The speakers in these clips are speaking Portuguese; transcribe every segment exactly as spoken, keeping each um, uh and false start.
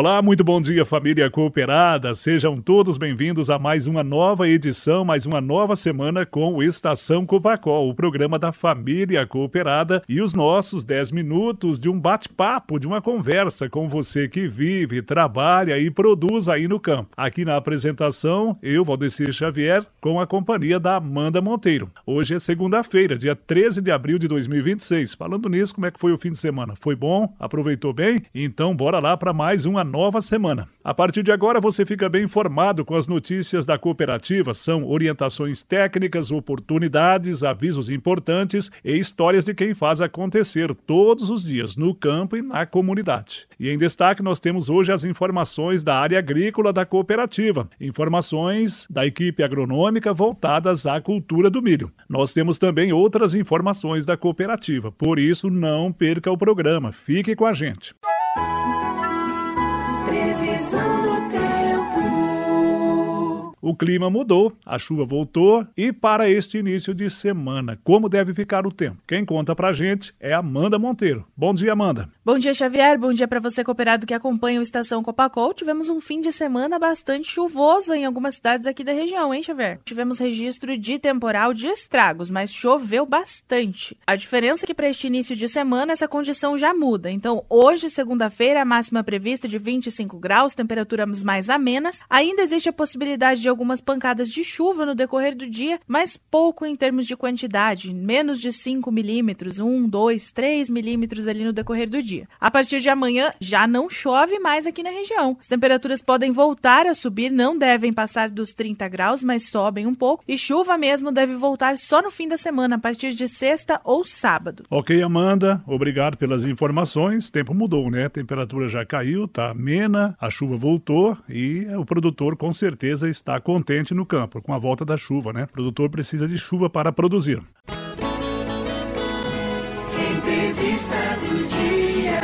Olá, muito bom dia, família cooperada. Sejam todos bem-vindos a mais uma nova edição, mais uma nova semana com o Estação Copacol, o programa da família cooperada e os nossos dez minutos de um bate-papo, de uma conversa com você que vive, trabalha e produz aí no campo. Aqui na apresentação, eu, Valdecir Xavier, com a companhia da Amanda Monteiro. Hoje é segunda-feira, dia treze de abril de dois mil e vinte e seis. Falando nisso, como é que foi o fim de semana? Foi bom? Aproveitou bem? Então, bora lá para mais uma nova semana. A partir de agora você fica bem informado com as notícias da cooperativa, são orientações técnicas, oportunidades, avisos importantes e histórias de quem faz acontecer todos os dias no campo e na comunidade. E em destaque nós temos hoje as informações da área agrícola da cooperativa, informações da equipe agronômica voltadas à cultura do milho. Nós temos também outras informações da cooperativa, por isso não perca o programa, fique com a gente. Previsão do tempo. O clima mudou, a chuva voltou e para este início de semana, como deve ficar o tempo? Quem conta pra gente é Amanda Monteiro. Bom dia, Amanda. Bom dia, Xavier. Bom dia para você, cooperado que acompanha o Estação Copacol. Tivemos um fim de semana bastante chuvoso em algumas cidades aqui da região, hein, Xavier? Tivemos registro de temporal de estragos, mas choveu bastante. A diferença é que para este início de semana essa condição já muda. Então, hoje, segunda-feira, a máxima prevista de vinte e cinco graus, temperaturas mais amenas. Ainda existe a possibilidade de algumas pancadas de chuva no decorrer do dia, mas pouco em termos de quantidade, menos de cinco milímetros, um, dois, três milímetros ali no decorrer do dia. A partir de amanhã já não chove mais aqui na região. As temperaturas podem voltar a subir, não devem passar dos trinta graus, mas sobem um pouco, e chuva mesmo deve voltar só no fim da semana, a partir de sexta ou sábado. Ok, Amanda, obrigado pelas informações. Tempo mudou, né? A temperatura já caiu, tá amena, a chuva voltou e o produtor com certeza está contente no campo com a volta da chuva, né? O produtor precisa de chuva para produzir. Entrevista do dia.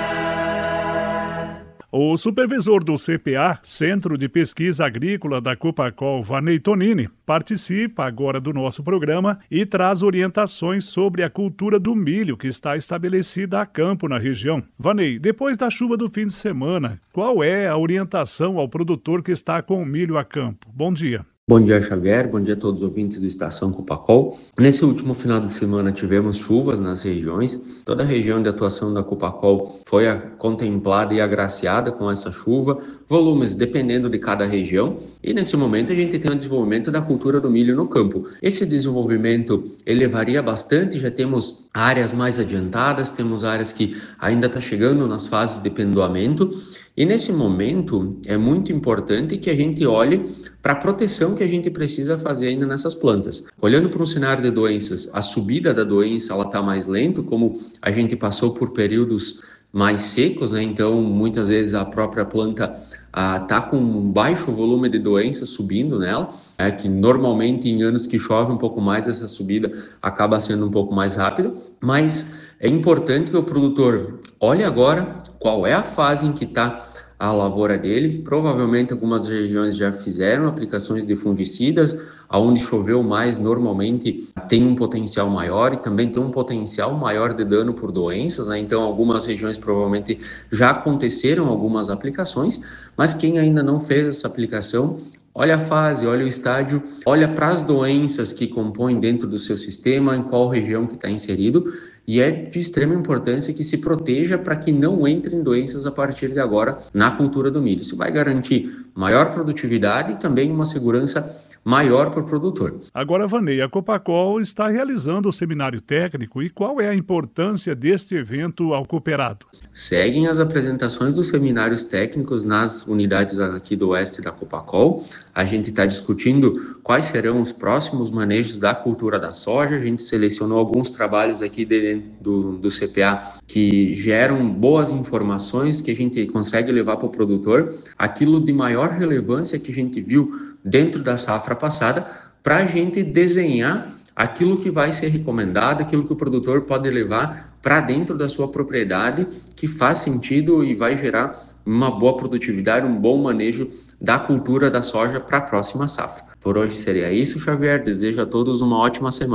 O supervisor do C P A, Centro de Pesquisa Agrícola da Copacol, Vaney Tonini, participa agora do nosso programa e traz orientações sobre a cultura do milho que está estabelecida a campo na região. Vaney, depois da chuva do fim de semana, qual é a orientação ao produtor que está com o milho a campo? Bom dia. Bom dia, Xavier. Bom dia a todos os ouvintes do Estação Copacol. Nesse último final de semana tivemos chuvas nas regiões. Toda a região de atuação da Copacol foi a, contemplada e agraciada com essa chuva. Volumes dependendo de cada região. E nesse momento a gente tem o desenvolvimento da cultura do milho no campo. Esse desenvolvimento ele varia bastante. Já temos áreas mais adiantadas, temos áreas que ainda estão chegando nas fases de pendoamento. E nesse momento é muito importante que a gente olhe para a proteção que a gente precisa fazer ainda nessas plantas. Olhando para um cenário de doenças, a subida da doença ela está mais lento, como a gente passou por períodos mais secos, né? Então muitas vezes a própria planta está com um baixo volume de doenças subindo nela, é, que normalmente em anos que chove um pouco mais essa subida acaba sendo um pouco mais rápida, mas é importante que o produtor olhe agora qual é a fase em que está a lavoura dele. Provavelmente algumas regiões já fizeram aplicações de fungicidas, aonde choveu mais normalmente tem um potencial maior e também tem um potencial maior de dano por doenças, né? Então algumas regiões provavelmente já aconteceram algumas aplicações, mas quem ainda não fez essa aplicação, olha a fase, olha o estágio, olha para as doenças que compõem dentro do seu sistema, em qual região que está inserido, e é de extrema importância que se proteja para que não entrem doenças a partir de agora na cultura do milho. Isso vai garantir maior produtividade e também uma segurança maior para o produtor. Agora, Vaney, a Copacol está realizando o seminário técnico e qual é a importância deste evento ao cooperado? Seguem as apresentações dos seminários técnicos nas unidades aqui do oeste da Copacol. A gente está discutindo quais serão os próximos manejos da cultura da soja. A gente selecionou alguns trabalhos aqui de, do, do C P A que geram boas informações que a gente consegue levar para o produtor. Aquilo de maior relevância que a gente viu dentro da safra passada, para a gente desenhar aquilo que vai ser recomendado, aquilo que o produtor pode levar para dentro da sua propriedade, que faz sentido e vai gerar uma boa produtividade, um bom manejo da cultura da soja para a próxima safra. Por hoje seria isso, Xavier. Desejo a todos uma ótima semana.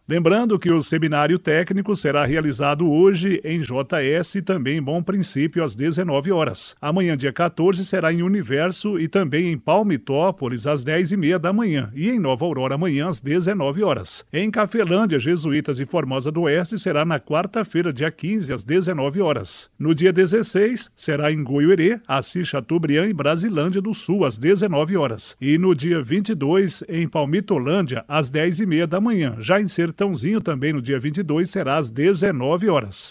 Lembrando que o seminário técnico será realizado hoje em J S e também em Bom Princípio às dezenove horas. Amanhã, dia quatorze, será em Universo e também em Palmitópolis às dez e meia da manhã e em Nova Aurora amanhã às dezenove horas. Em Cafelândia, Jesuítas e Formosa do Oeste será na quarta-feira, dia quinze, às dezenove horas. No dia dezesseis, será em Goiuerê, Assis Chateaubriand e Brasilândia do Sul às dezenove horas. E no dia vinte e dois, em Palmitolândia, às dez e meia da manhã. Já em Sertãozinho, também no dia vinte e dois, será às dezenove horas.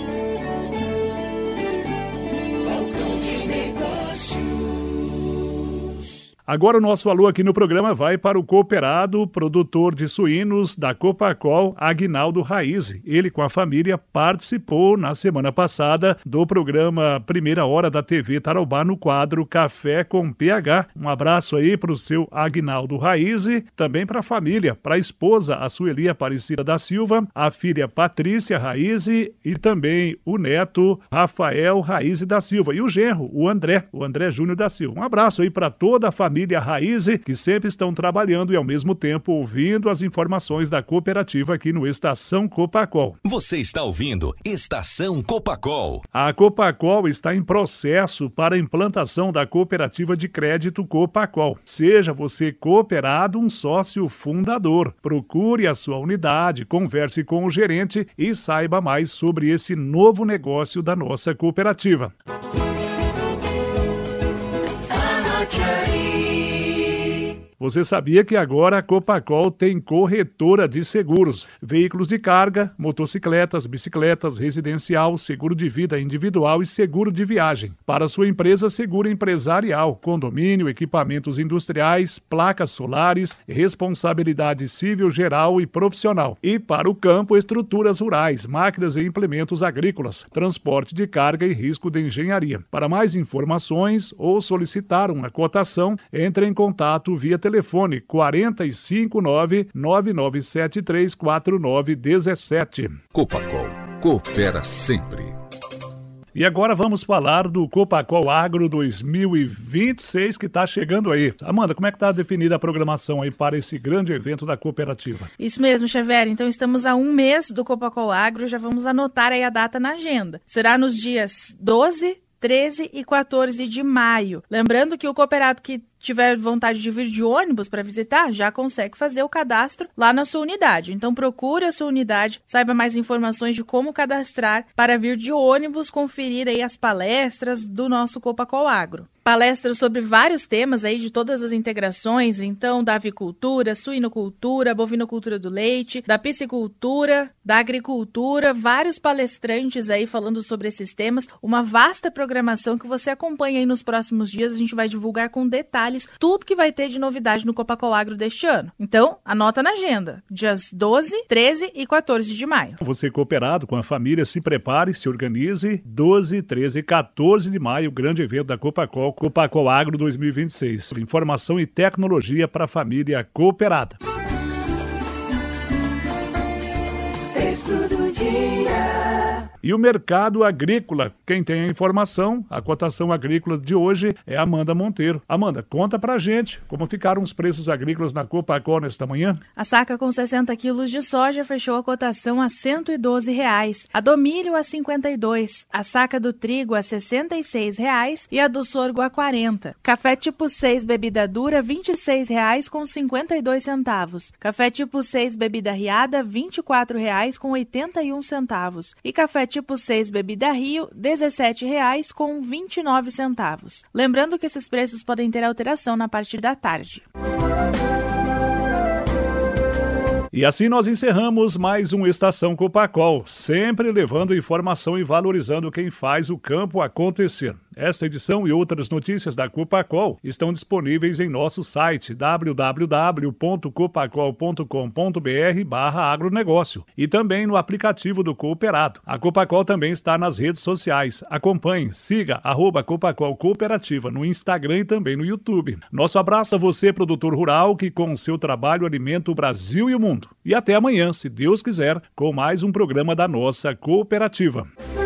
Agora o nosso alô aqui no programa vai para o cooperado, produtor de suínos da Copacol, Aguinaldo Raíze. Ele com a família participou na semana passada do programa Primeira Hora da T V Tarobá no quadro Café com P H. Um abraço aí para o seu Aguinaldo Raíze, também para a família, para a esposa, a Sueli Aparecida da Silva, a filha Patrícia Raíze e também o neto Rafael Raíze da Silva e o genro, o André, o André Júnior da Silva. Um abraço aí para toda a família Família Raíze, que sempre estão trabalhando e ao mesmo tempo ouvindo as informações da cooperativa aqui no Estação Copacol. Você está ouvindo Estação Copacol. A Copacol está em processo para a implantação da cooperativa de crédito Copacol. Seja você cooperado, um sócio fundador. Procure a sua unidade, converse com o gerente e saiba mais sobre esse novo negócio da nossa cooperativa. Você sabia que agora a Copacol tem corretora de seguros, veículos de carga, motocicletas, bicicletas, residencial, seguro de vida individual e seguro de viagem. Para sua empresa, seguro empresarial, condomínio, equipamentos industriais, placas solares, responsabilidade civil geral e profissional. E para o campo, estruturas rurais, máquinas e implementos agrícolas, transporte de carga e risco de engenharia. Para mais informações ou solicitar uma cotação, entre em contato via telefone. Telefone quatro cinco nove, nove nove sete três, quatro nove um sete. Copacol, coopera sempre. E agora vamos falar do Copacol Agro dois mil e vinte e seis que está chegando aí. Amanda, como é que está definida a programação aí para esse grande evento da cooperativa? Isso mesmo, Xavier. Então estamos a um mês do Copacol Agro, já vamos anotar aí a data na agenda. Será nos dias doze, treze e quatorze de maio. Lembrando que o cooperado que tiver vontade de vir de ônibus para visitar, já consegue fazer o cadastro lá na sua unidade. Então procure a sua unidade, saiba mais informações de como cadastrar para vir de ônibus, conferir aí as palestras do nosso Copacol Agro. Palestras sobre vários temas aí de todas as integrações, então da avicultura, suinocultura, bovinocultura do leite, da piscicultura, da agricultura, vários palestrantes aí falando sobre esses temas, uma vasta programação que você acompanha aí nos próximos dias, a gente vai divulgar com detalhes tudo que vai ter de novidade no Copacol Agro deste ano. Então, anota na agenda, dias doze, treze e quatorze de maio. Você cooperado com a família, se prepare, se organize, doze, treze e quatorze de maio, grande evento da Copacol, Copacol Agro dois mil e vinte e seis. Informação e tecnologia para a família cooperada. Texto do dia. E o mercado agrícola, quem tem a informação, a cotação agrícola de hoje é Amanda Monteiro. Amanda, conta pra gente como ficaram os preços agrícolas na Copacol nesta manhã. A saca com sessenta quilos de soja fechou a cotação a cento e doze reais, a do milho a cinquenta e dois, a saca do trigo a sessenta e seis reais e a do sorgo a quarenta. Café tipo seis bebida dura vinte e seis reais com cinquenta e dois centavos. Café tipo seis bebida riada vinte e quatro reais com oitenta e um centavos. E café tipo seis bebida Rio, dezessete reais com vinte e nove centavos. Lembrando que esses preços podem ter alteração na parte da tarde. E assim nós encerramos mais um Estação Copacol, sempre levando informação e valorizando quem faz o campo acontecer. Esta edição e outras notícias da Copacol estão disponíveis em nosso site w w w ponto copacol ponto com ponto b r barra agronegócio e também no aplicativo do Cooperado. A Copacol também está nas redes sociais. Acompanhe, siga arroba Copacol Cooperativa no Instagram e também no YouTube. Nosso abraço a você, produtor rural, que com o seu trabalho alimenta o Brasil e o mundo. E até amanhã, se Deus quiser, com mais um programa da nossa cooperativa.